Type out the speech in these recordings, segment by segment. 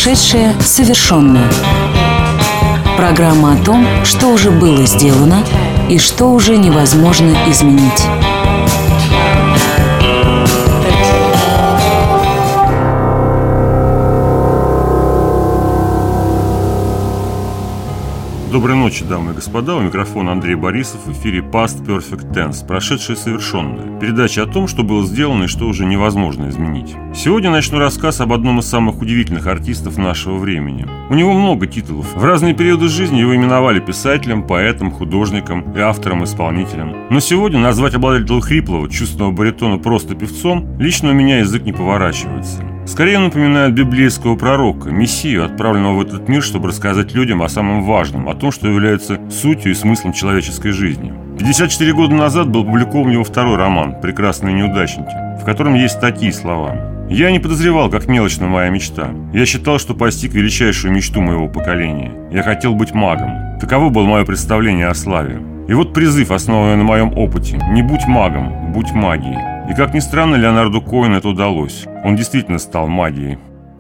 Прошедшее совершенное. Программа о том, что уже было сделано и что уже невозможно изменить. Доброй ночи, дамы и господа. У микрофона Андрей Борисов. В эфире Past Perfect Tense. Прошедшее совершенное. Передача о том, что было сделано и что уже невозможно изменить. Сегодня начну рассказ об одном из самых удивительных артистов нашего времени. У него много титулов. В разные периоды жизни его именовали писателем, поэтом, художником и автором-исполнителем. Но сегодня назвать обладателя хриплого, чувственного баритона просто певцом лично у меня язык не поворачивается. Скорее он напоминает библейского пророка, мессию, отправленного в этот мир, чтобы рассказать людям о самом важном, о том, что является сутью и смыслом человеческой жизни. 54 года назад был опубликован его второй роман «Прекрасные неудачники», в котором есть такие слова. «Я не подозревал, как мелочна моя мечта. Я считал, что постиг величайшую мечту моего поколения. Я хотел быть магом. Таково было мое представление о славе. И вот призыв, основанный на моем опыте. Не будь магом, будь магией». И как ни странно, Леонарду Коэну это удалось. Он действительно стал магией.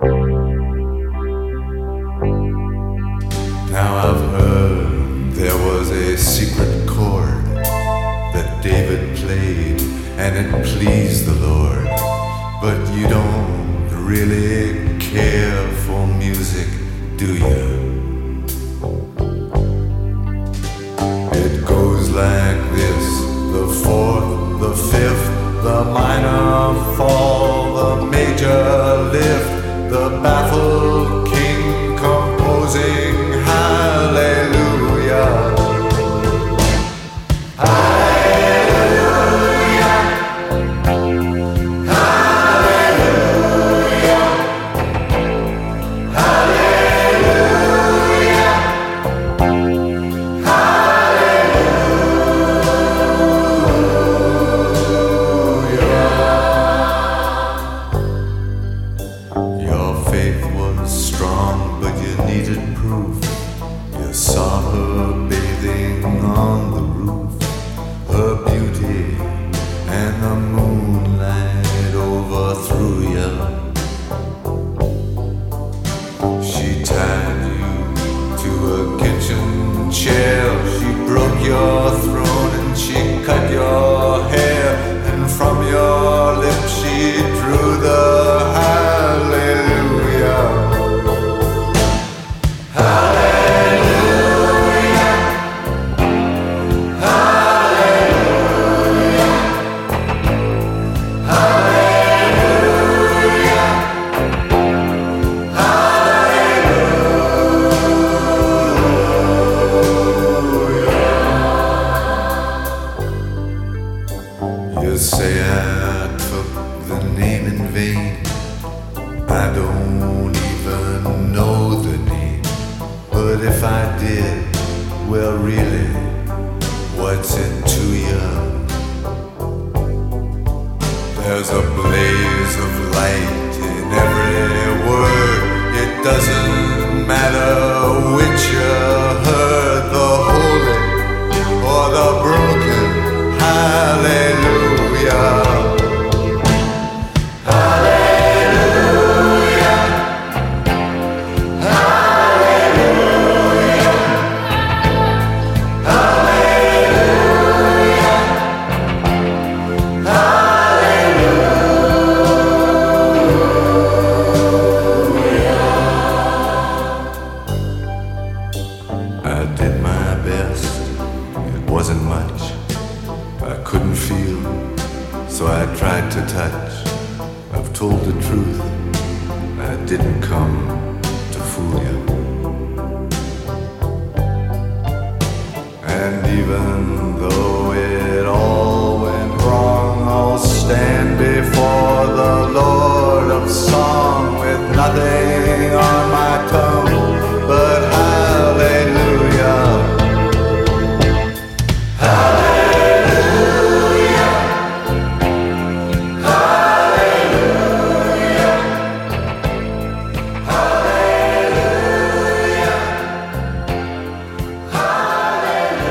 Now I've heard there was a secret chord that David played and it pleased the Lord. But you don't really care for music, do you? It goes like this, the fourth, the fifth, the minor fall, the major lift, the baffled king composing hallelujah. Hallelujah. Hallelujah. Hallelujah. Saw her bathing on the roof, her beauty and the moonlight overthrew you. She tied you to a kitchen chair, she broke your throne and she cut your hair, and from your lips she drew the hallelujah. You say I took the name in vain. I don't even know the name. But if I did, well really, what's it to you? There's a blaze of light in every word. It doesn't matter which you heard, the holy or the broken. Hallelujah. Hallelujah. Hallelujah. Hallelujah. Hallelujah. I did my best. It wasn't much. I couldn't feel, so I tried to touch. I've told the truth, I didn't come to fool you. And even though it all went wrong, I'll stand before the Lord of Song with nothing on my tongue but hallelujah.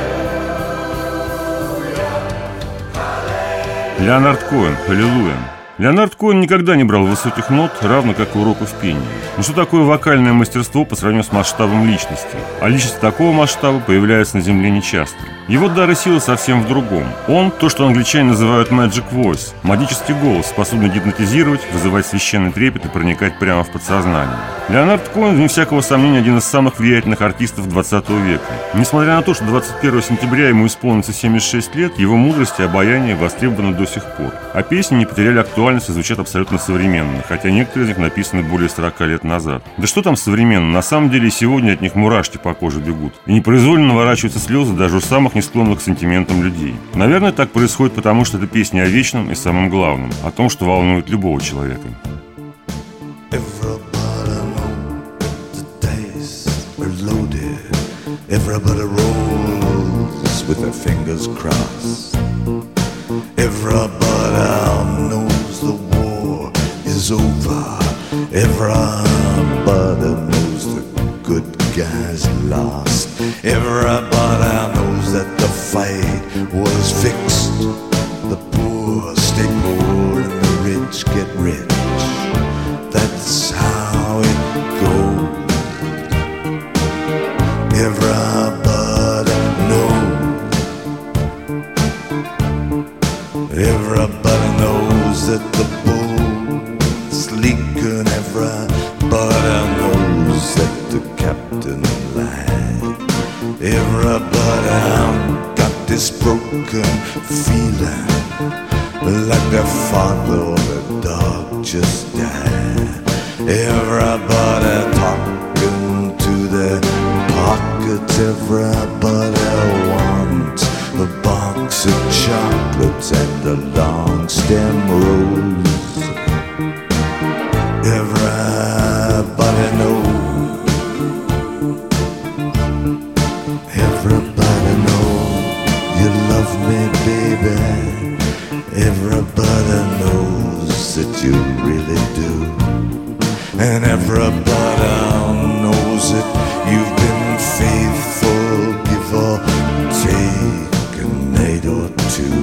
Леонард Коэн, «Аллилуйя». Леонард Коэн никогда не брал высоких нот, равно как и уроков пения. Но что такое вокальное мастерство по сравнению с масштабом личности? А личности такого масштаба появляются на Земле нечасто. Его дар и сила совсем в другом. Он – то, что англичане называют magic voice – магический голос, способный гипнотизировать, вызывать священный трепет и проникать прямо в подсознание. Леонард Коэн, вне всякого сомнения, один из самых влиятельных артистов 20 века. Несмотря на то, что 21 сентября ему исполнится 76 лет, его мудрость и обаяние востребованы до сих пор. А песни не потеряли актуальность и звучат абсолютно современно, хотя некоторые из них написаны более 40 лет назад. Да что там современно, на самом деле и сегодня от них мурашки по коже бегут. И непроизвольно наворачиваются слезы даже у самых не склонных к сантиментам людей. Наверное, так происходит потому, что это песня о вечном и самом главном, о том, что волнует любого человека. Everybody rolls with their fingers crossed. Everybody knows the war is over. Everybody knows the good guys lost. Everybody knows that the fight was fixed. The poor stay poor and the rich get rich. That's how it goes. Everybody knows that the boat's leaking. Everybody knows that the captain lied. Everybody got this broken feeling, like their father or their dog just died. Everybody talking to their pockets. Everybody wants a box of chocolates and a long stem rose. Everybody knows. Everybody knows you love me, baby. Everybody knows that you really do. And everybody knows that you've been faithful, give or take a night or two.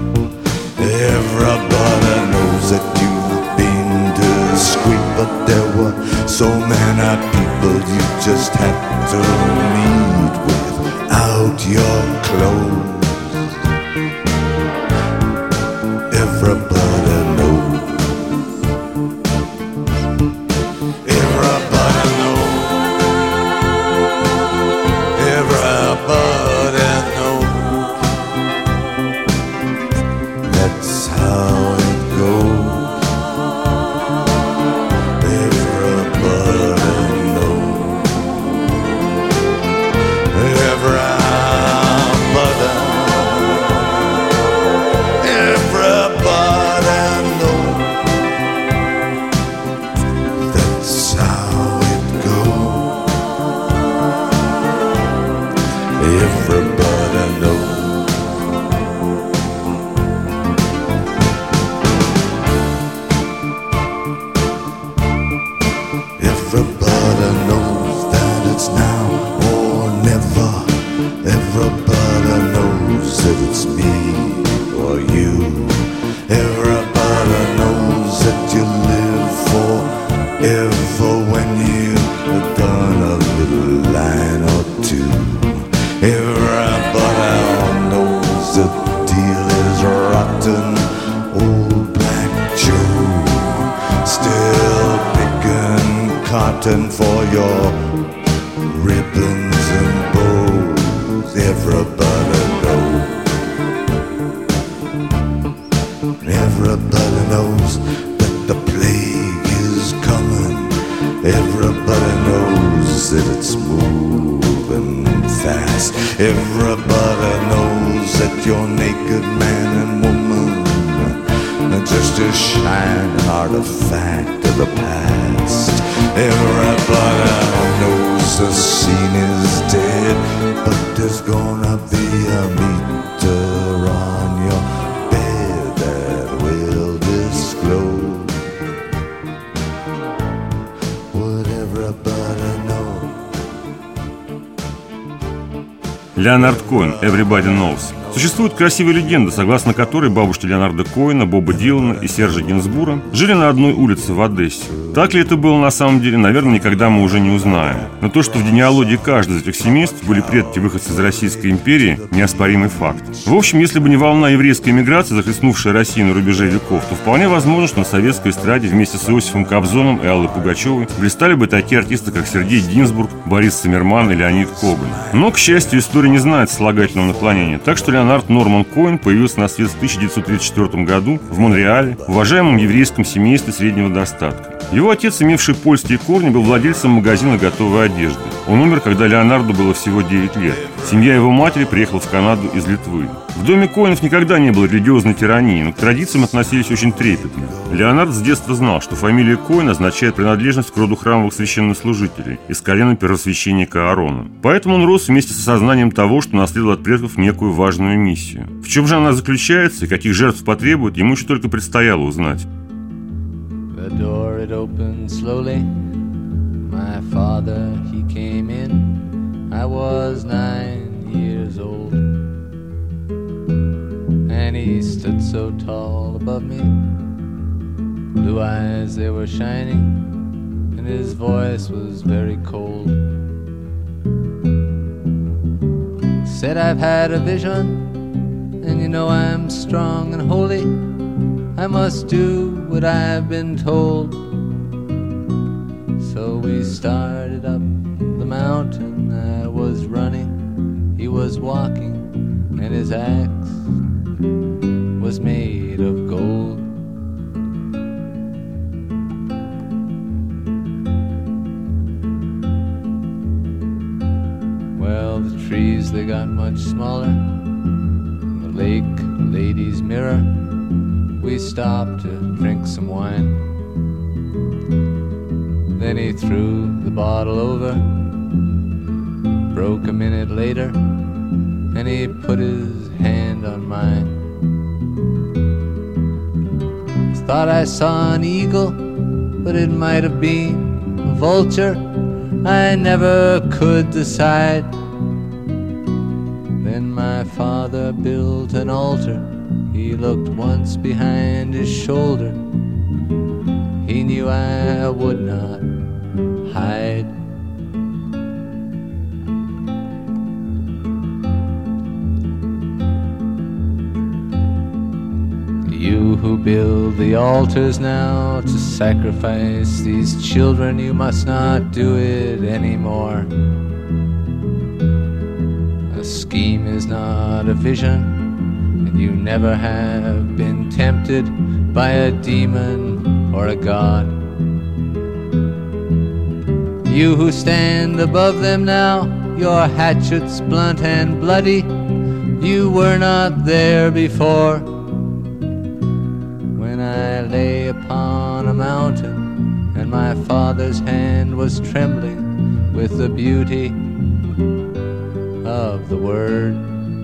Everybody knows that you've been discreet, but there were so many people you just had to meet without your clothes. Everybody knows. Everybody knows. Everybody knows. That's how it goes. Everybody knows. Everybody knows. That's how it goes. Everybody knows. Everybody knows that it's now or never. Everybody knows that it's me or you. Everybody knows that you live forever when you've done a little line or two. Everybody knows the deal is rotten. Old Black Joe still picking cotton for your ribbons and bows. Everybody knows. Everybody knows that the plague is coming. Everybody knows that it's moving fast. Everybody knows that you're naked man and woman, just a shining artifact of the past. Everybody knows the scene is dead, but there's gonna be a meter on your bed that will disclose what everybody knows. Леонард Коэн, Everybody Knows. Существует красивая легенда, согласно которой бабушки Леонарда Коэна, Боба Дилана и Сержа Гинсбура жили на одной улице в Одессе. Так ли это было на самом деле, наверное, никогда мы уже не узнаем. Но то, что в генеалогии каждого из этих семейств были предки выходцы из Российской империи, неоспоримый факт. В общем, если бы не волна еврейской эмиграции, захлестнувшая Россию на рубеже веков, то вполне возможно, что на советской эстраде вместе с Иосифом Кобзоном и Аллой Пугачевой блистали бы такие артисты, как Сергей Гинзбург, Борис Циммерман и Леонид Коган. Но, к счастью, история не знает слагательного наклонения, так что Леонард Норман Коэн появился на свет в 1934 году в Монреале, в уважаемом еврейском семействе среднего достатка. Его отец, имевший польские корни, был владельцем магазина готовой одежды. Он умер, когда Леонарду было всего 9 лет. Семья его матери приехала в Канаду из Литвы. В доме Коэнов никогда не было религиозной тирании, но к традициям относились очень трепетно. Леонард с детства знал, что фамилия Коэн означает принадлежность к роду храмовых священнослужителей из колена первосвященника Аарона. Поэтому он рос вместе с осознанием того, что наследовал от предков некую важную миссию. В чем же она заключается и каких жертв потребует, ему еще только предстояло узнать. The door it opened slowly. My father he came in. I was 9 years old, and he stood so tall above me. Blue eyes they were shining, and his voice was very cold. Said I've had a vision, and you know I'm strong and holy. I must do what I've been told. So we started up the mountain. I was running, he was walking, and his axe was made of gold. Well, the trees they got much smaller. The lake, lady's mirror. We stopped to drink some wine. Then he threw the bottle over. Broke a minute later, and he put his hand on mine. Thought I saw an eagle, but it might have been a vulture. I never could decide. Then my father built an altar. He looked once behind his shoulder. He knew I would not hide. You who build the altars now to sacrifice these children, you must not do it anymore. A scheme is not a vision. You never have been tempted by a demon or a god. You who stand above them now, your hatchets blunt and bloody, you were not there before. When I lay upon a mountain and my father's hand was trembling with the beauty of the word.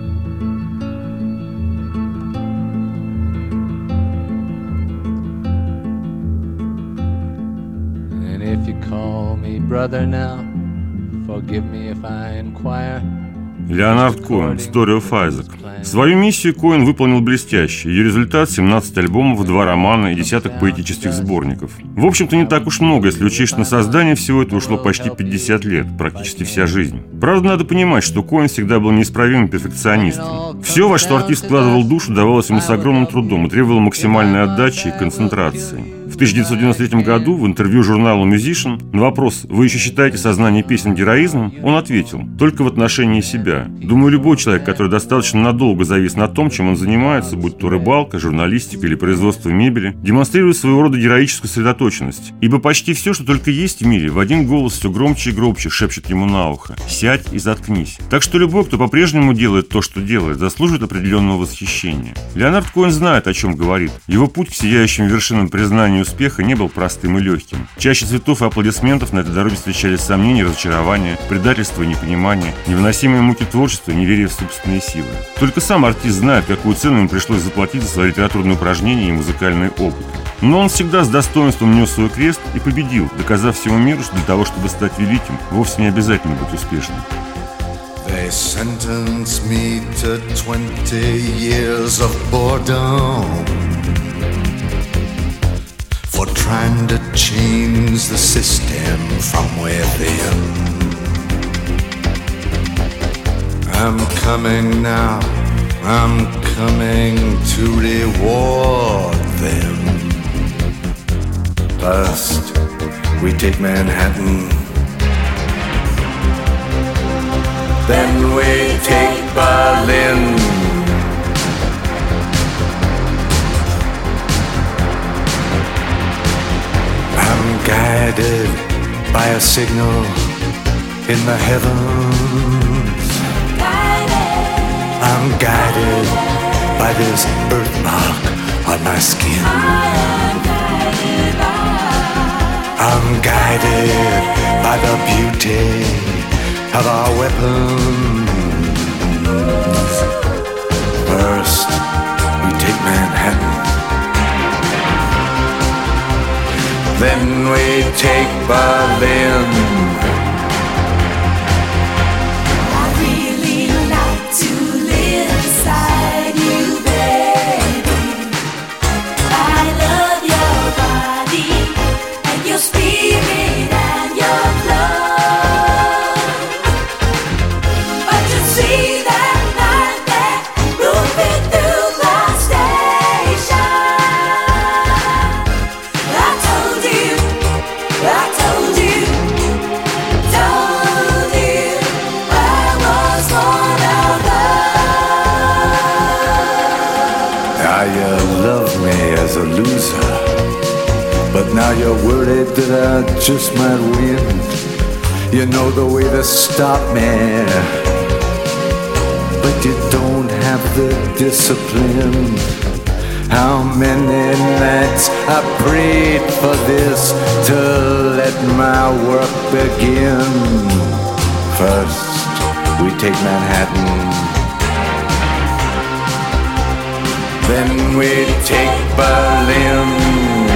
If you call me brother now, forgive me if I inquire. Леонард Коэн, Story of Isaac. Свою миссию Коэн выполнил блестяще. Ее результат – 17 альбомов, 2 романа и десяток поэтических сборников. В общем-то, не так уж много, если учесть, что на создание всего этого ушло почти 50 лет, практически вся жизнь. Правда, надо понимать, что Коэн всегда был неисправимым перфекционистом. Все, во что артист вкладывал душу, давалось ему с огромным трудом и требовало максимальной отдачи и концентрации. В 1993 году в интервью журналу Musician на вопрос «Вы еще считаете сознание песен героизмом?» он ответил: «Только в отношении себя. Думаю, любой человек, который достаточно надолго завис на том, чем он занимается, будь то рыбалка, журналистика или производство мебели, демонстрирует своего рода героическую сосредоточенность. Ибо почти все, что только есть в мире, в один голос все громче и громче шепчет ему на ухо: сядь и заткнись. Так что любой, кто по-прежнему делает то, что делает, заслуживает определенного восхищения». Леонард Коэн знает, о чем говорит. Его путь к сияющим вершинам признания успеха не был простым и легким. Чаще цветов и аплодисментов на этой дороге встречались сомнения, разочарования, предательство и непонимание, невыносимые муки творчества и неверие в собственные силы. Только сам артист знает, какую цену ему пришлось заплатить за свои литературные упражнения и музыкальный опыт. Но он всегда с достоинством нес свой крест и победил, доказав всему миру, что для того, чтобы стать великим, вовсе не обязательно быть успешным. They They sentenced me to 20 years of boredom for trying to change the system from within. I'm coming now, I'm coming to reward them. First, we take Manhattan, then we take Berlin. I'm guided by a signal in the heavens. I'm guided by this birthmark on my skin. I'm guided by the beauty of our weapons. First, we take Manhattan, then we take Berlin. I really like to live inside you, baby. I love your body and your spirit and your love. But you see that night that moving through the station, I told you I was one of them. Now you love me as a loser, but now you're worried that I just might win. You know the way to stop me, but you don't have the discipline. How many nights I prayed for this to let my work begin. First, we take Manhattan, then we take Berlin.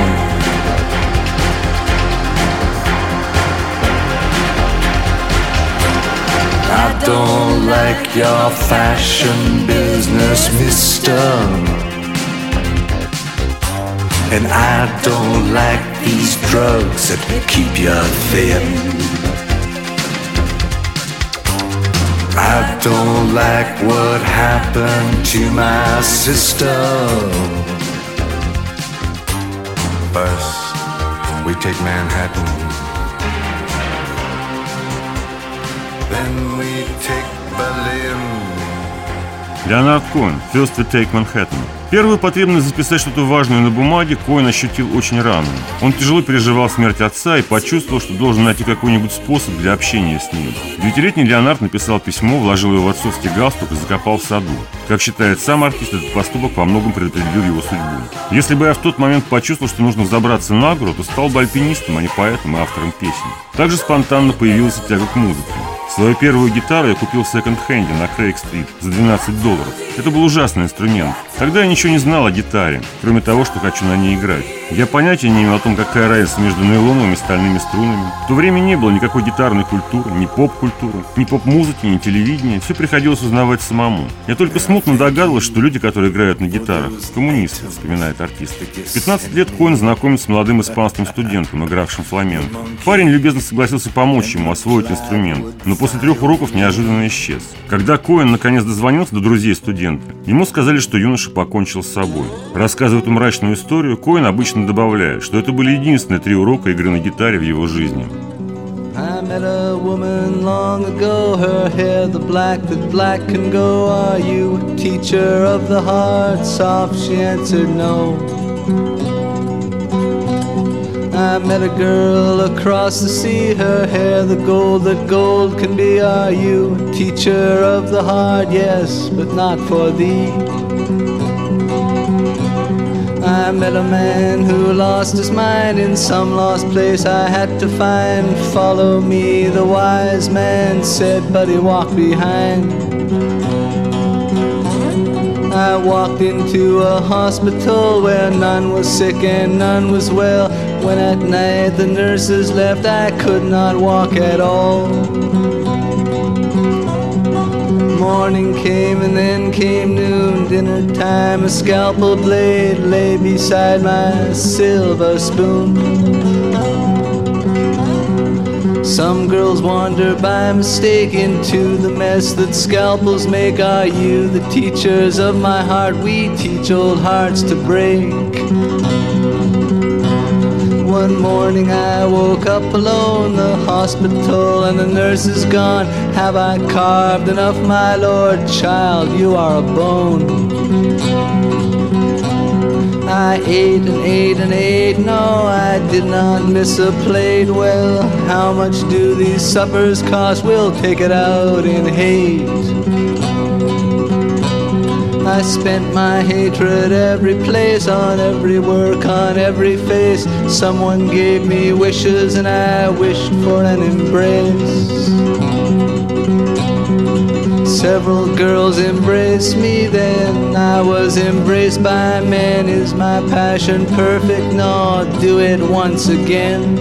I don't like your fashion business, mister, and I don't like these drugs that keep you thin. I don't like what happened to my sister. First, we take Manhattan, then we take Berlin. Леонард Коэн, First We Take Manhattan. Первую потребность записать что-то важное на бумаге Коэн ощутил очень рано. Он тяжело переживал смерть отца и почувствовал, что должен найти какой-нибудь способ для общения с ним. 9-летний Леонард написал письмо, вложил его в отцовский галстук и закопал в саду. Как считает сам артист, этот поступок во многом предопределил его судьбу. Если бы я в тот момент почувствовал, что нужно взобраться на гору, то стал бы альпинистом, а не поэтом и автором песен. Также спонтанно появилась и тяга к музыке. Свою первую гитару я купил в секонд-хенде на Крейг-стрит за $12. Это был ужасный инструмент. Тогда я ничего не знал о гитаре, кроме того, что хочу на ней играть. Я понятия не имел о том, какая разница между нейлоновыми и стальными струнами. В то время не было никакой гитарной культуры, ни поп-культуры, ни поп-музыки, ни телевидения. Все приходилось узнавать самому. Я только смутно догадывался, что люди, которые играют на гитарах, коммунисты, вспоминает артист. В 15 лет Коэн знакомится с молодым испанским студентом, игравшим фламенко. Парень любезно согласился помочь ему освоить инструмент, но после 3 уроков неожиданно исчез. Когда Коэн наконец дозвонился до друзей студента, ему сказали, что юноша покончил с собой. Рассказывая эту мрачную историю, Коэн обычно добавляет, что это были единственные 3 урока игры на гитаре в его жизни. I met a woman long ago, her hair the black that black can go. Are you a teacher of the heart? Soft, she answered no. I met a girl across the sea, her hair the gold that gold can be. Are you a teacher of the heart? Yes, but not for thee. I met a man who lost his mind in some lost place I had to find. Follow me, the wise man said, but he walked behind. I walked into a hospital where none was sick and none was well. When at night the nurses left, I could not walk at all. morning came and then came noon, dinner time, a scalpel blade lay beside my silver spoon. Some girls wander by mistake into the mess that scalpels make. Are you the teachers of my heart? We teach old hearts to break. One morning I woke up alone, the hospital and the nurse is gone. Have I carved enough, my lord? Child, you are a bone. I ate and ate and ate, no, I did not miss a plate. Well, how much do these suppers cost? We'll take it out in hate. I spent my hatred every place, on every work, on every face. Someone gave me wishes and I wished for an embrace. Several girls embraced me, then I was embraced by men. Is my passion perfect? No, do it once again.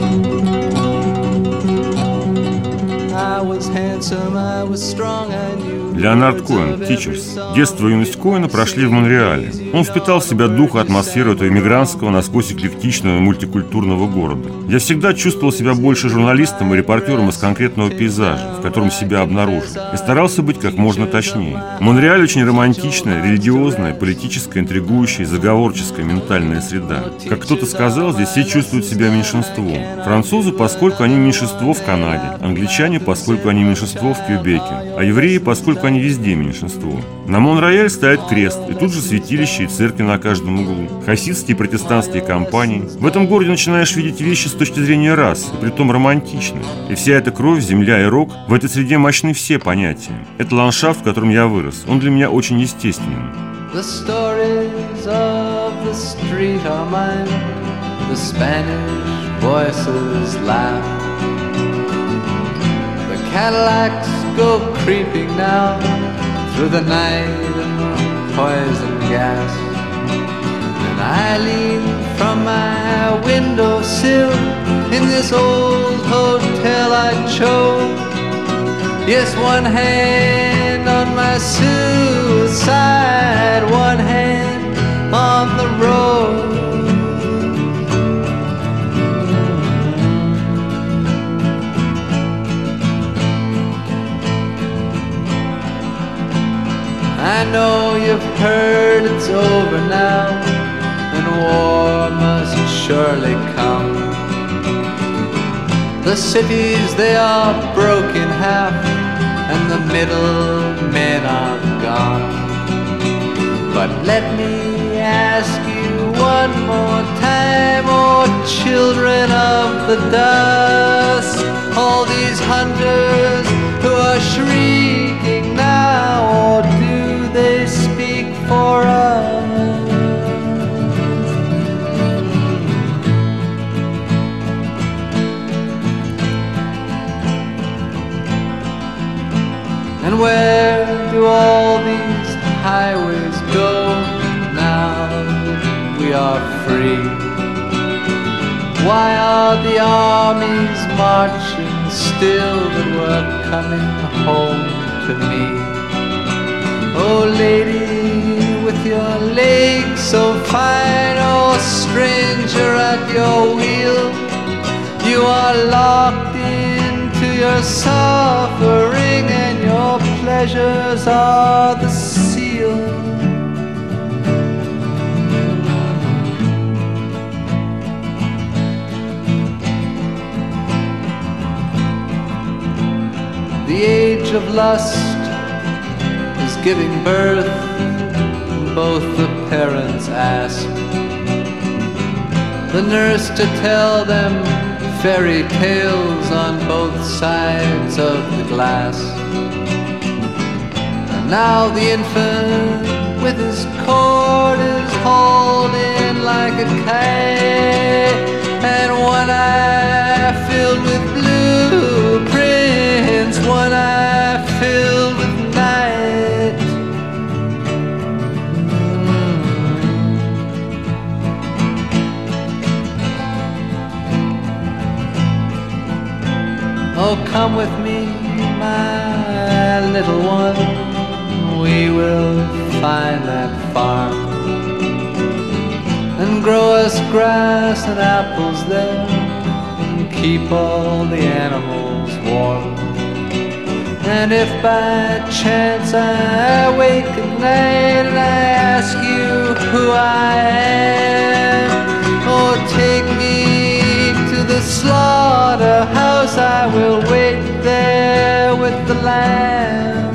I was handsome, I was strong, I knew. Леонард Коэн, Teachers. Детство и юность Коэна прошли в Монреале. Он впитал в себя дух и атмосферу этого эмигрантского, насквозь эклектичного и мультикультурного города. Я всегда чувствовал себя больше журналистом и репортером из конкретного пейзажа, в котором себя обнаружил, и старался быть как можно точнее. Монреаль очень романтичная, религиозная, политическая, интригующая, заговорческая ментальная среда. Как кто-то сказал, здесь все чувствуют себя меньшинством. Французы, поскольку они меньшинство в Канаде, англичане, поскольку они меньшинство в Квебеке, а евреи, поскольку они везде меньшинство. На Монреаль стоит крест, и тут же святилища и церкви на каждом углу, хасидские и протестантские компании. В этом городе начинаешь видеть вещи с точки зрения рас, и притом романтичные. И вся эта кровь, земля и рок, в этой среде мощны все понятия. Это ландшафт, в котором я вырос. Он для меня очень естественен. The stories of the street are mine. The Spanish voices laugh. The Cadillacs go creeping now through the night and the poison gas. And I lean from my windowsill in this old hotel I chose. Yes, one hand on my suicide, one hand on the road. I know you've heard it's over now, and war must surely come. The cities, they are broken half, and the middle men are gone. But let me ask you one more time, oh children of the dust, all these hunters who are shrieking now, or do they speak for us? And where do all these highways go now that we are free? Why are the armies marching still that were coming home to me? Oh lady, with your legs so fine, oh stranger at your wheel, you are locked into your suffering, and your pleasures are the seal. The age of lust is giving birth, both the parents ask the nurse to tell them fairy tales on both sides of the glass. And now the infant with his cord is hauled in like a kite, and one eye filled with blueprints, one eye filled with night. Oh, come with me, my little one, we will find that farm and grow us grass and apples there and keep all the animals warm. And if by chance I wake at night and I ask you who I am, oh, take me to the slaughterhouse, I will wait there with the lamb.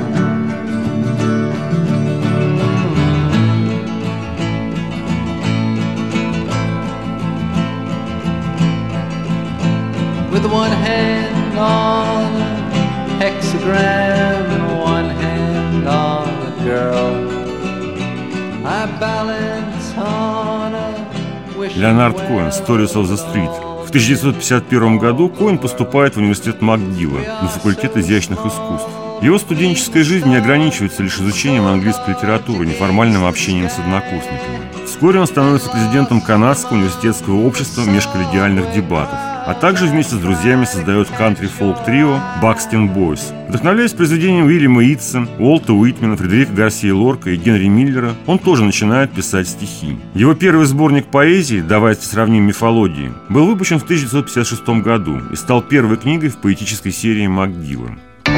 With one hand on a hexagram and one hand on a girl, I balance on a wish. Леонард Коэн, Stories of the Street. В 1951 году Коэн поступает в университет МакГилла на факультет изящных искусств. Его студенческая жизнь не ограничивается лишь изучением английской литературы, неформальным общением с однокурсниками. Вскоре он становится президентом Канадского университетского общества межколлегиальных дебатов, а также вместе с друзьями создает кантри-фолк-трио «Buxton Boys». Вдохновляясь произведением Уильяма Йитса, Уолта Уитмена, Фредерика Гарсии Лорка и Генри Миллера, он тоже начинает писать стихи. Его первый сборник поэзии «Давайте сравним мифологии» был выпущен в 1956 году и стал первой книгой в поэтической серии МакГилла.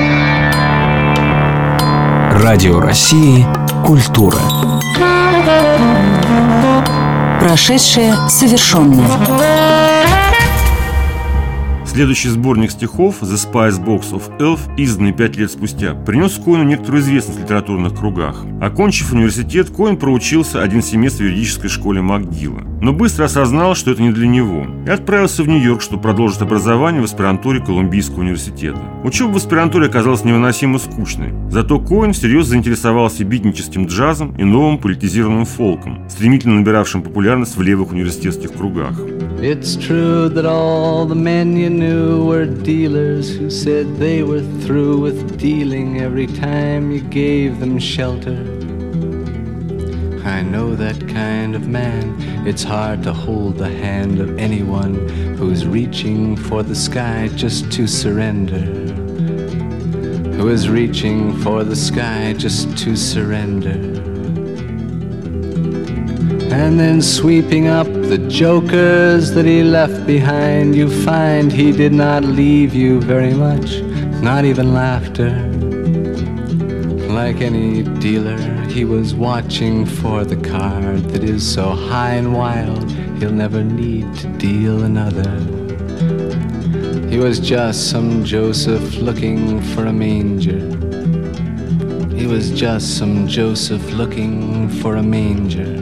Радио России «Культура». Прошедшее совершенное. Следующий сборник стихов «The Spice Box of Elf», изданный 5 лет спустя, принес Коэну некоторую известность в литературных кругах. Окончив университет, Коэн проучился 1 семестр в юридической школе МакГилла, но быстро осознал, что это не для него, и отправился в Нью-Йорк, чтобы продолжить образование в аспирантуре Колумбийского университета. Учеба в аспирантуре оказалась невыносимо скучной, зато Коэн всерьез заинтересовался битническим джазом и новым политизированным фолком, стремительно набиравшим популярность в левых университетских кругах. It's true that all the men you knew were dealers who said they were through with dealing every time you gave them shelter. I know that kind of man. It's hard to hold the hand of anyone who's reaching for the sky just to surrender. Who is reaching for the sky just to surrender. And then sweeping up the jokers that he left behind, you find he did not leave you very much, not even laughter. Like any dealer, he was watching for the card that is so high and wild, he'll never need to deal another. He was just some Joseph looking for a manger. He was just some Joseph looking for a manger.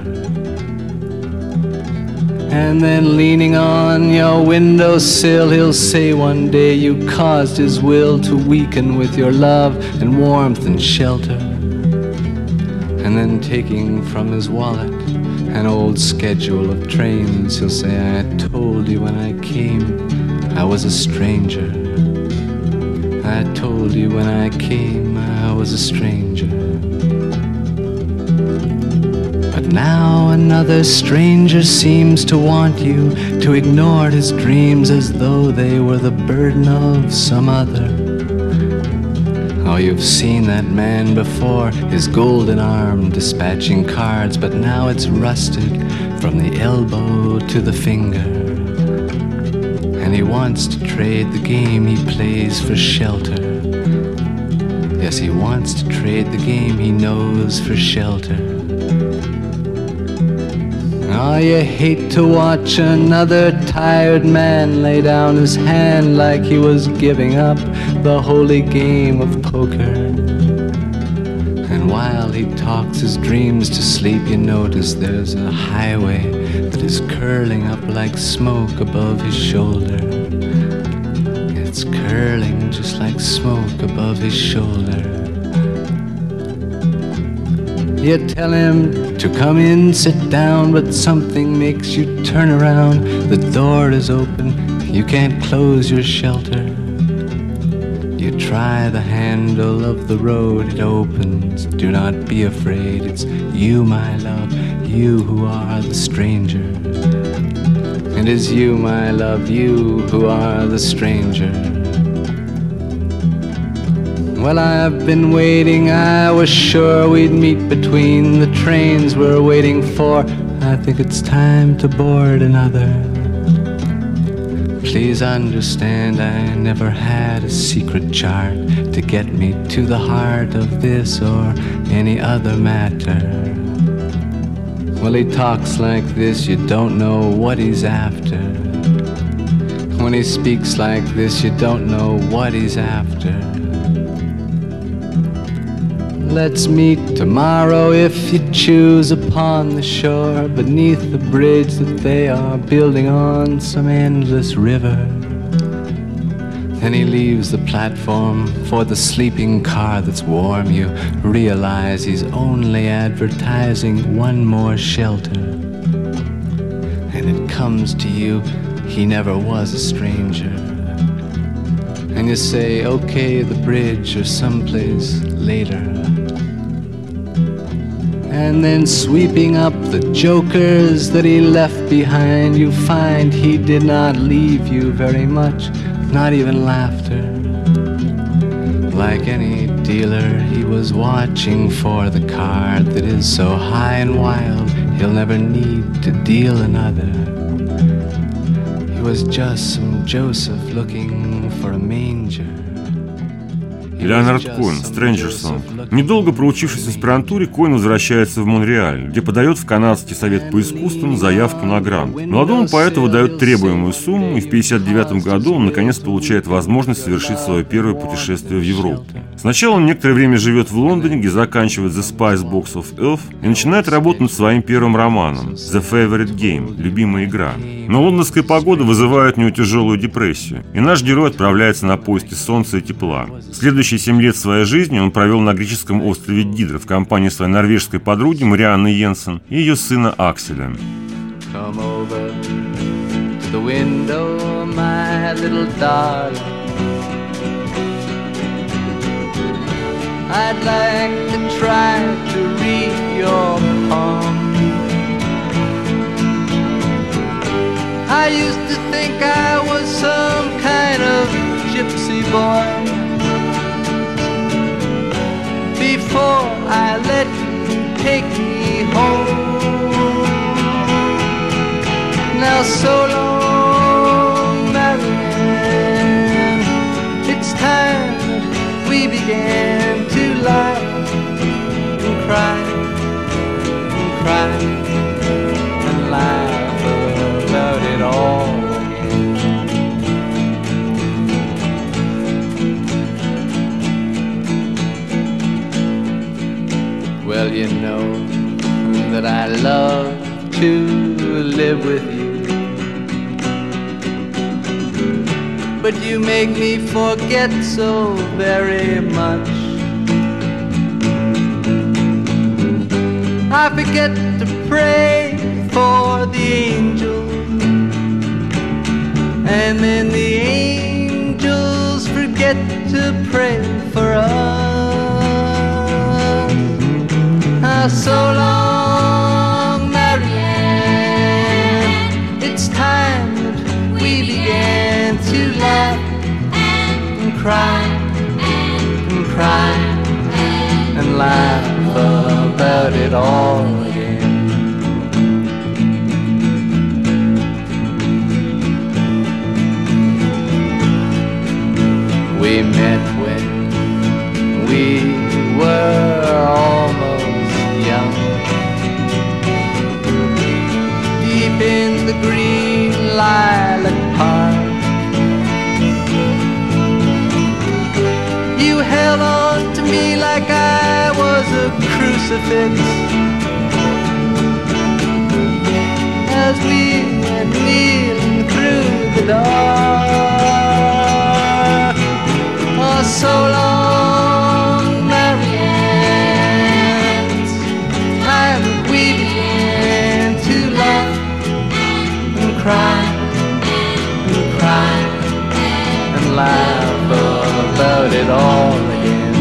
And then leaning on your windowsill, he'll say one day you caused his will to weaken with your love and warmth and shelter. And then taking from his wallet an old schedule of trains, he'll say, I told you when I came I was a stranger. I told you when I came I was a stranger. But now another stranger seems to want you to ignore his dreams as though they were the burden of some other. Oh, you've seen that man before, his golden arm dispatching cards, but now it's rusted from the elbow to the finger. And he wants to trade the game he plays for shelter. Yes, he wants to trade the game he knows for shelter. Oh, you hate to watch another tired man lay down his hand like he was giving up the holy game of poker. And while he talks his dreams to sleep, you notice there's a highway that is curling up like smoke above his shoulder. It's curling just like smoke above his shoulder. You tell him to come in, sit down, but something makes you turn around. The door is open, you can't close your shelter. You try the handle of the road, it opens. Do not be afraid, it's you, my love, you who are the stranger. It is you, my love, you who are the stranger. Well, I've been waiting, I was sure we'd meet between the trains we're waiting for. I think it's time to board another. Please understand, I never had a secret chart to get me to the heart of this or any other matter. Well, he talks like this, you don't know what he's after. When he speaks like this, you don't know what he's after. Let's meet tomorrow if you choose upon the shore, beneath the bridge that they are building on some endless river. Then he leaves the platform for the sleeping car that's warm. You realize he's only advertising one more shelter. And it comes to you, he never was a stranger. And you say, okay, the bridge or someplace later. And then sweeping up the jokers that he left behind, you find he did not leave you very much, not even laughter. Like any dealer, he was watching for the card that is so high and wild, he'll never need to deal another. He was just some Joseph looking for a manger. Леонард Коэн, Stranger Song. Недолго проучившись в аспирантуре, Коэн возвращается в Монреаль, где подает в Канадский совет по искусствам заявку на грант. Молодому поэту выдают требуемую сумму, и в 1959 году он наконец получает возможность совершить свое первое путешествие в Европу. Сначала он некоторое время живет в Лондоне, где заканчивает The Spice Box of Elf и начинает работать над своим первым романом The Favorite Game, любимая игра. Но лондонская погода вызывает у него тяжелую депрессию, и наш герой отправляется на поиски солнца и тепла. Следующие 7 лет своей жизни он провел на греческом острове Гидра в компании своей норвежской подруги Марианны Йенсен и ее сына Акселя. Come over to the window, my little darling. I'd like to try to read your palm. I used to think I was some kind of gypsy boy before I let you take me home. Now so long, Marianne, it's time that we began to laugh and cry and cry and laugh about it all again. Well, you know that I love to live with you, but you make me forget so very much. I forget to pray for the angels, and then the angels forget to pray for us. So long, Marianne, it's time that we began to laugh and cry and cry and laugh about it all again. We met when we were almost young, deep in the green lilac park. You held on to me like I was a crucifix as we went kneeling through the dark. Oh, so long, Marianne, it's time that we began to laugh and cry and cry and laugh about it all again.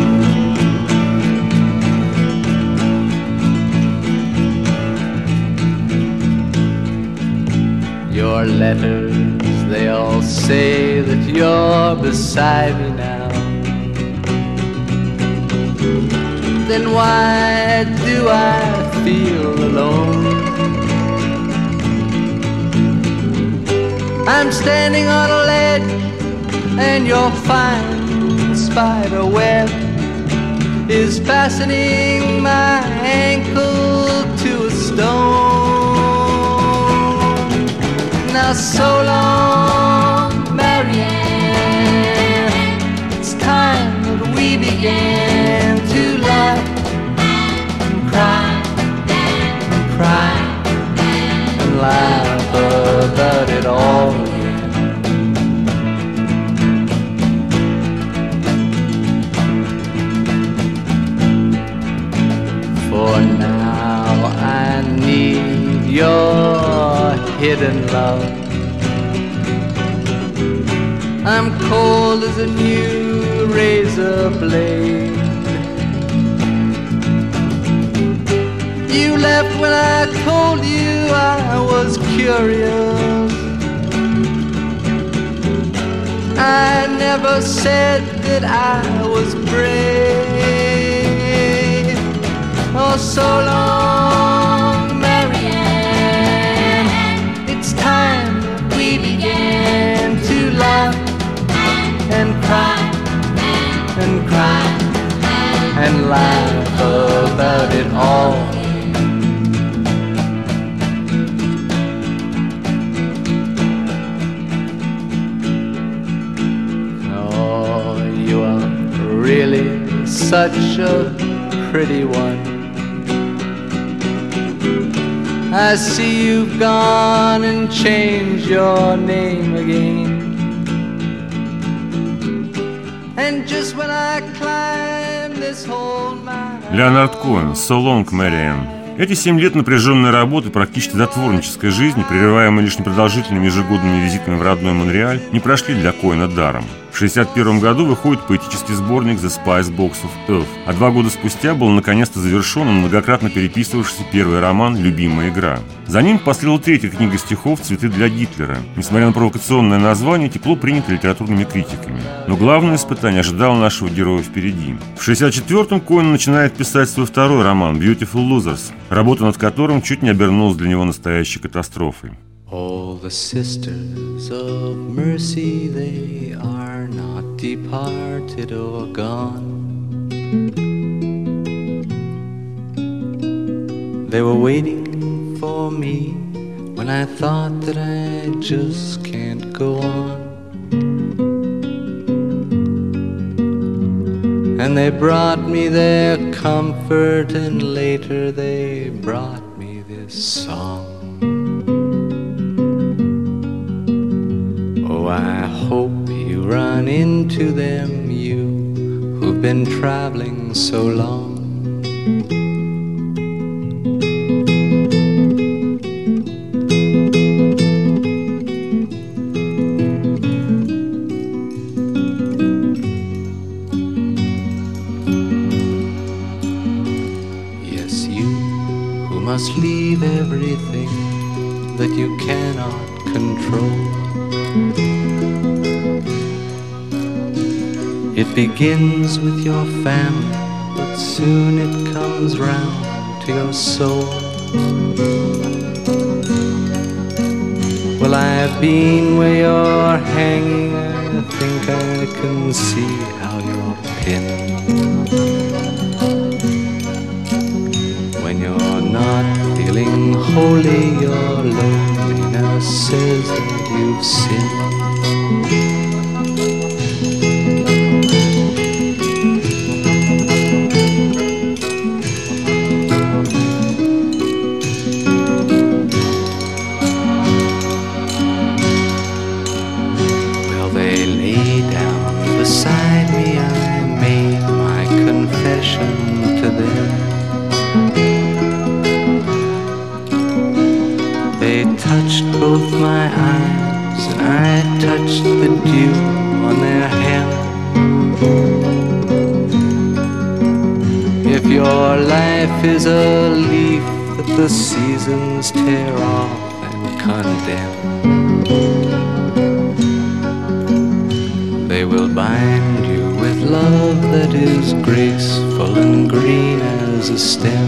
Your letters, they all say that you're beside me now. then why do I feel alone? I'm standing on a ledge and your fine spider web is fastening my ankle to a stone. Now so long, Marianne, it's time that we began to laugh and cry and cry and laugh about it all again. For now I need your hidden love. I'm cold as a new razor blade. You left when I told you I was curious. I never said that I was brave. Oh, so long, Marianne, it's time that we began to laugh and cry and cry and laugh about it all. Oh, you are really such a pretty one. I see you've gone and changed your name again. And just when I climb this whole mountain. Леонард Коэн, «So Long, Marianne». Эти 7 лет напряженной работы, практически затворнической жизни, прерываемой лишь непродолжительными ежегодными визитами в родной Монреаль, не прошли для Коэна даром. В 1961 году выходит поэтический сборник «The Spice Box of Earth», а 2 года спустя был наконец-то завершен многократно переписывавшийся первый роман «Любимая игра». За ним последовала 3-я книга стихов «Цветы для Гитлера». Несмотря на провокационное название, тепло принято литературными критиками. Но главное испытание ожидало нашего героя впереди. В 1964-м Коэн начинает писать свой второй роман «Beautiful Losers», работа над которым чуть не обернулась для него настоящей катастрофой. All the sisters of mercy, they are not departed or gone. They were waiting for me when I thought that I just can't go on. And they brought me their comfort, and later they brought me this song. Oh, I hope you run into them, you who've been traveling so long. Yes, you who must leave everything that you cannot control. It begins with your family, but soon it comes round to your soul. Well, I've been where you're hanging, I think I can see how you're pinned. When you're not feeling holy, your loneliness says that you've sinned. Both my eyes, and I touched the dew on their hem. If your life is a leaf that the seasons tear off and condemn, they will bind you with love that is graceful and green grows a stem.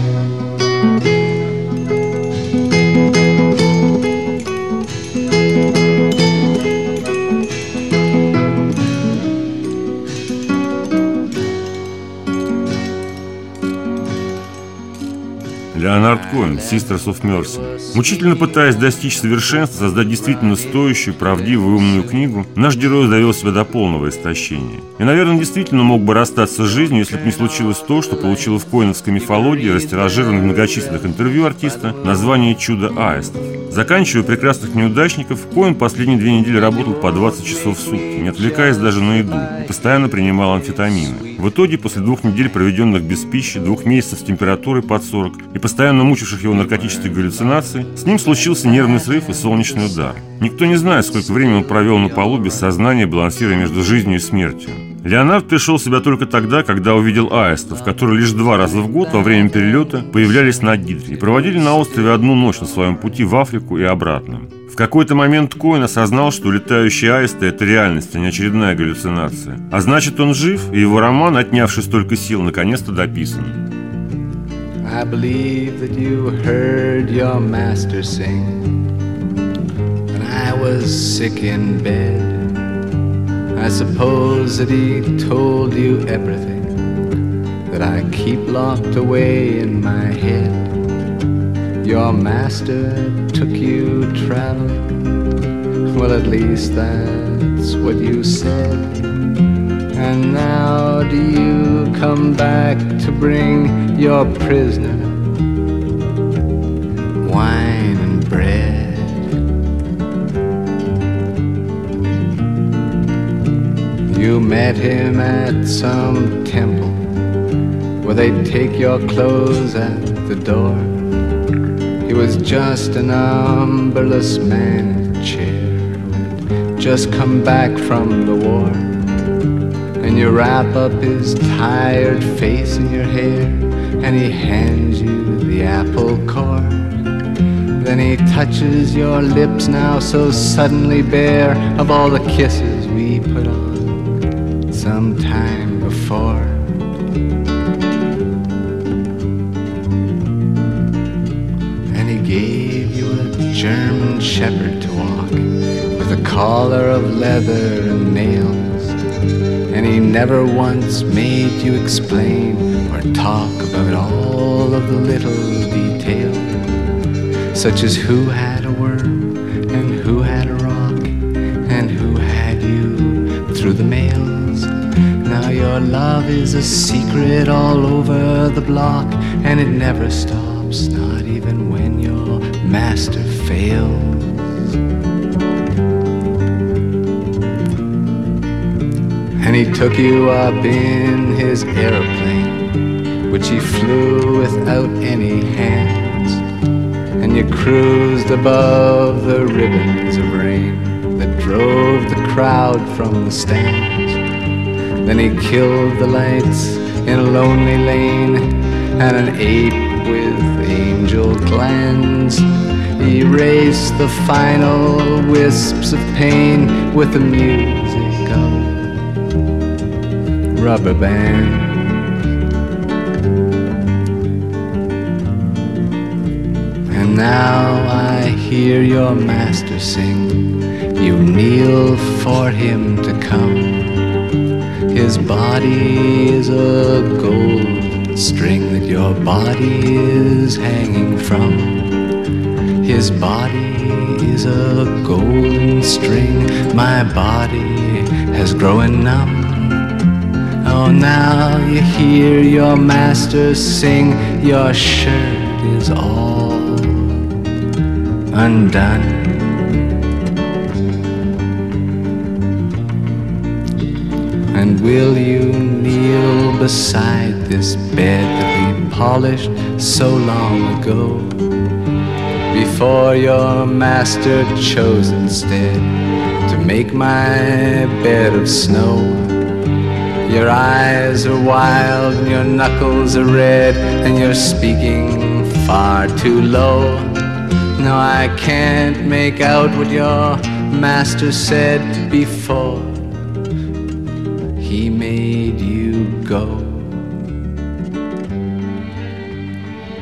Леонард Коэн, Sisters of Mercy. Мучительно пытаясь достичь совершенства, создать действительно стоящую, правдивую, умную книгу, наш герой довел себя до полного истощения. И, наверное, действительно мог бы расстаться с жизнью, если бы не случилось то, что получило в коэновской мифологии, растиражированных в многочисленных интервью артиста, название «Чудо аистов». Заканчивая «Прекрасных неудачников», Коэн последние 2 недели работал по 20 часов в сутки, не отвлекаясь даже на еду, и постоянно принимал амфетамины. В итоге, после 2 недель, проведенных без пищи, 2 месяцев с температурой под 40 и постоянно мучивших его наркотических галлюцинаций, с ним случился нервный срыв и солнечный удар. Никто не знает, сколько времени он провел на полу без сознания, балансируя между жизнью и смертью. Леонард пришел в себя только тогда, когда увидел аистов, которые лишь 2 раза в год во время перелета появлялись на Гидре и проводили на острове 1 ночь на своем пути в Африку и обратно. В какой-то момент Коэн осознал, что летающие аисты – это реальность, а не очередная галлюцинация. А значит, он жив, и его роман, отнявший столько сил, наконец-то дописан. I believe that you heard your master sing when I was sick in bed. I suppose that he told you everything that I keep locked away in my head. Your master took you traveling, well, at least that's what you said. And now do you come back to bring your prisoner wine and bread? You met him at some temple where they take your clothes at the door. He was just an umberless man in a chair who'd just come back from the war. And you wrap up his tired face in your hair, and he hands you the apple core. Then he touches your lips now so suddenly bare of all the kisses we put on some time before. And he gave you a German shepherd to walk with a collar of leather and nails. And he never once made you explain or talk about all of the little details, such as who had a worm and who had a rock and who had you through the mails. Now your love is a secret all over the block, and it never stops, not even when your master fails. And he took you up in his airplane, which he flew without any hands. And you cruised above the ribbons of rain that drove the crowd from the stands. Then he killed the lights in a lonely lane and an ape with angel glands. He erased the final wisps of pain with the music of rubber band. And now I hear your master sing. You kneel for him to come. His body is a golden string that your body is hanging from. His body is a golden string. My body has grown numb. Oh, now you hear your master sing. Your shirt is all undone. And will you kneel beside this bed that we polished so long ago, before your master chose instead to make my bed of snow? Your eyes are wild and your knuckles are red, and you're speaking far too low. No, I can't make out what your master said before he made you go.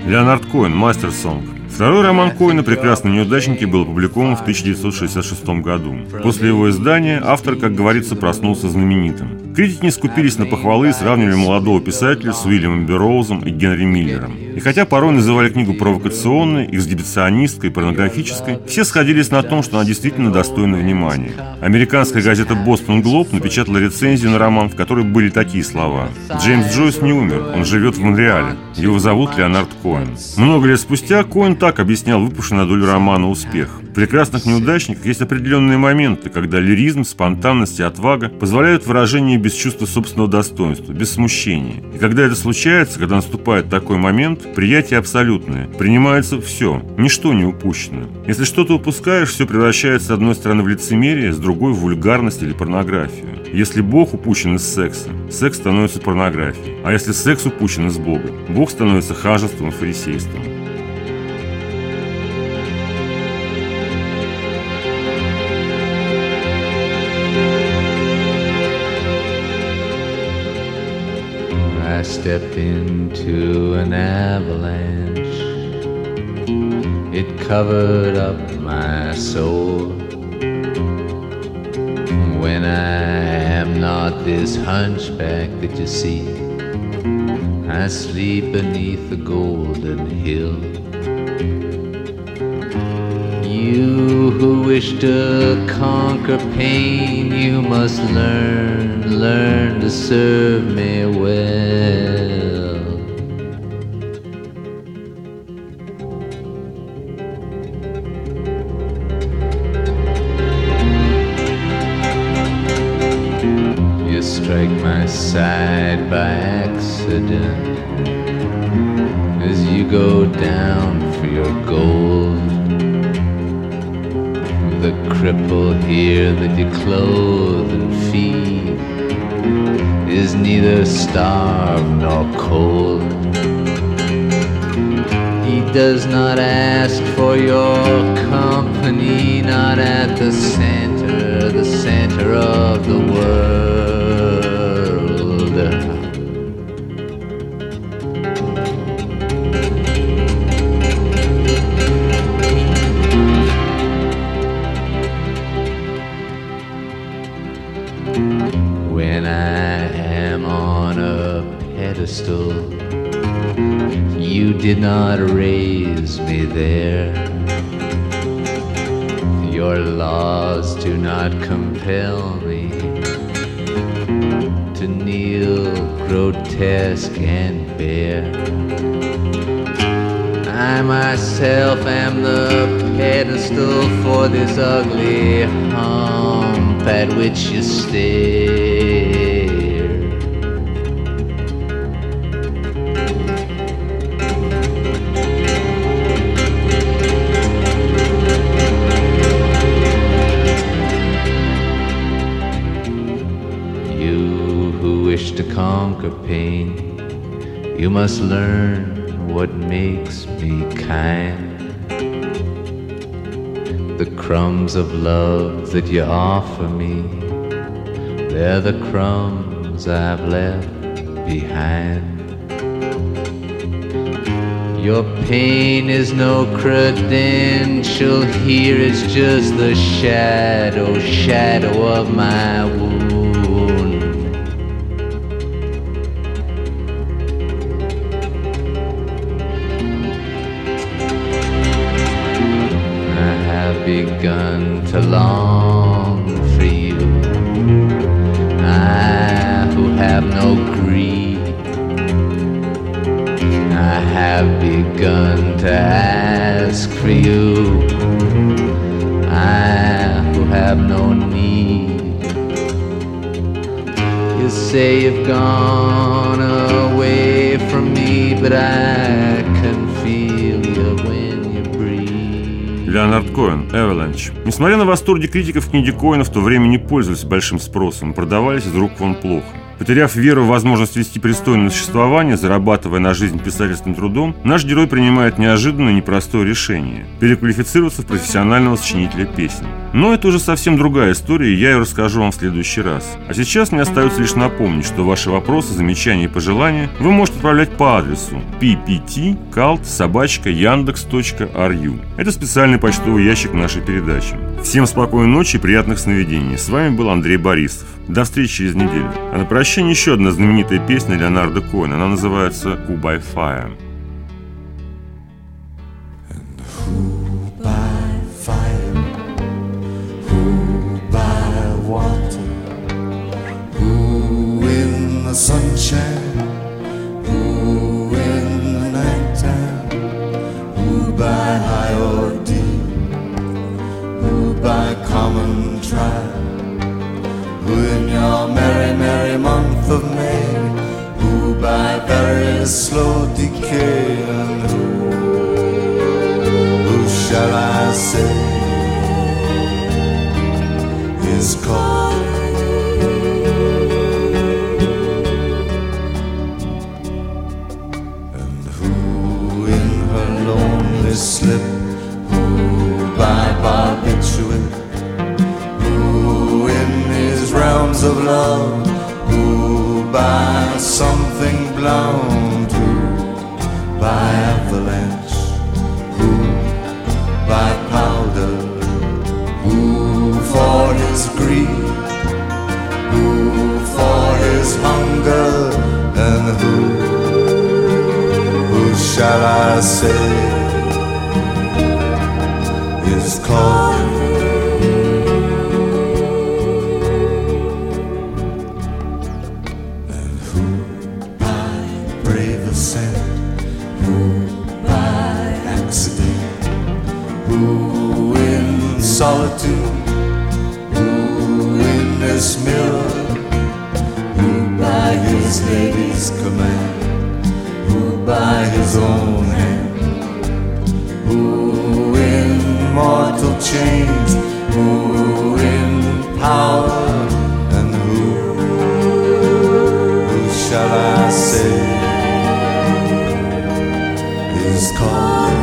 Леонард Коэн, «Мастер-сонг». Второй роман Коэна «Прекрасные неудачники» был опубликован в 1966 году. После его издания автор, как говорится, проснулся знаменитым. Критики не скупились на похвалы и сравнивали молодого писателя с Уильямом Берроузом и Генри Миллером. И хотя порой называли книгу провокационной, эксгибиционистской, порнографической, все сходились на том, что она действительно достойна внимания. Американская газета «Бостон Глоб» напечатала рецензию на роман, в которой были такие слова: «Джеймс Джойс не умер, он живет в Монреале. Его зовут Леонард Коэн». Много лет спустя Коэн так объяснял выпущенный на долю романа успех. В «Прекрасных неудачниках» есть определенные моменты, когда лиризм, спонтанность и отвага позволяют выражение без чувства собственного достоинства, без смущения. И когда это случается, когда наступает такой момент, приятие абсолютное. Принимается все, ничто не упущено. Если что-то упускаешь, все превращается с одной стороны в лицемерие, с другой в вульгарность или порнографию. Если Бог упущен из секса, секс становится порнографией. А если секс упущен из Бога, Бог становится ханжеством и фарисейством. I stepped into an avalanche. It covered up my soul. When I am not this hunchback that you see, I sleep beneath the golden hill. You who wish to conquer pain, you must learn to serve me well. You strike my side by accident as you go down for your gold. The cripple here that you clothe and feed is neither starved nor cold. He does not ask for your company, not at the center of the world. When I am on a pedestal, you did not raise me there. Your laws do not compel me to kneel grotesque and bare. I myself am the pedestal for this ugly hump at which you stare. You who wish to conquer pain, you must learn what makes me kind. The crumbs of love that you offer me, they're the crumbs I've left behind. Your pain is no credential here, it's just the shadow of my wound. Begun to long for you, I who have no greed. I have begun to ask for you, I who have no need. You say you've gone away from me, but I can feel you when you breathe. Леонард Коэн, «Avalanche». Несмотря на восторги критиков, книги Коэна в то время не пользовались большим спросом, продавались из рук вон плохо. Потеряв веру в возможность вести пристойное существование, зарабатывая на жизнь писательским трудом, наш герой принимает неожиданное и непростое решение – переквалифицироваться в профессионального сочинителя песен. Но это уже совсем другая история, и я ее расскажу вам в следующий раз. А сейчас мне остается лишь напомнить, что ваши вопросы, замечания и пожелания вы можете отправлять по адресу ppt@yandex.ru. Это специальный почтовый ящик нашей передачи. Всем спокойной ночи и приятных сновидений. С вами был Андрей Борисов. До встречи через неделю. А на прощание еще одна знаменитая песня Леонарда Коэна. Она называется «Who by Fire». The sunshine, who in the nighttime, who by high ordeal, who by common trial, who in your merry, merry month of May, who by very slow decay, and who shall I say is called slip, who by barbiturate, who in his realms of love, who by something blown, who by avalanche, who by powder, who for his greed, who for his hunger, and who shall I say is called and who by brave ascent, who by accident, who in solitude, who in this mirror, who by his lady's command, who by his own hand, mortal chains, who in power, and who shall I say is called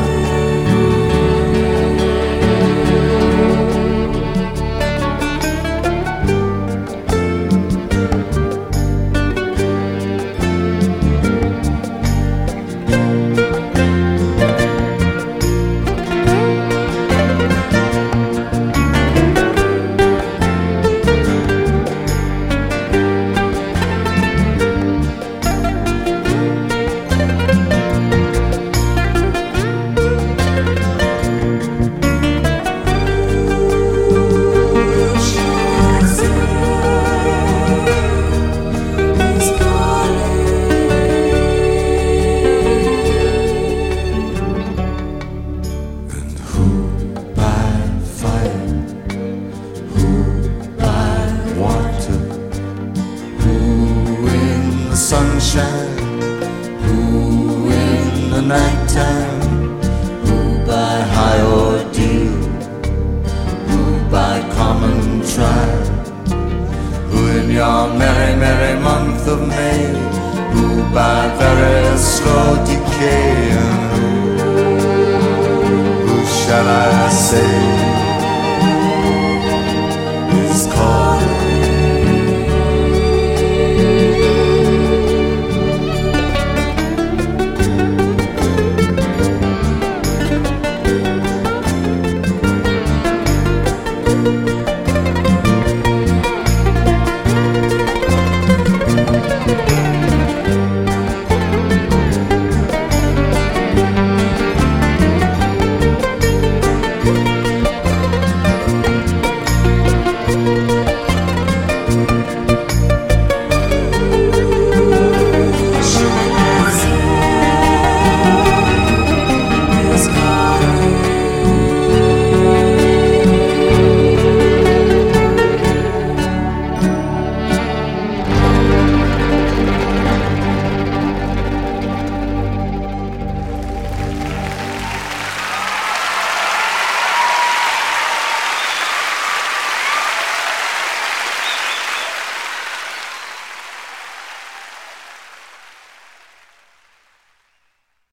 sunshine, who in the nighttime, who by high ordeal, who by common trial, who in your merry, merry month of May, who by very slow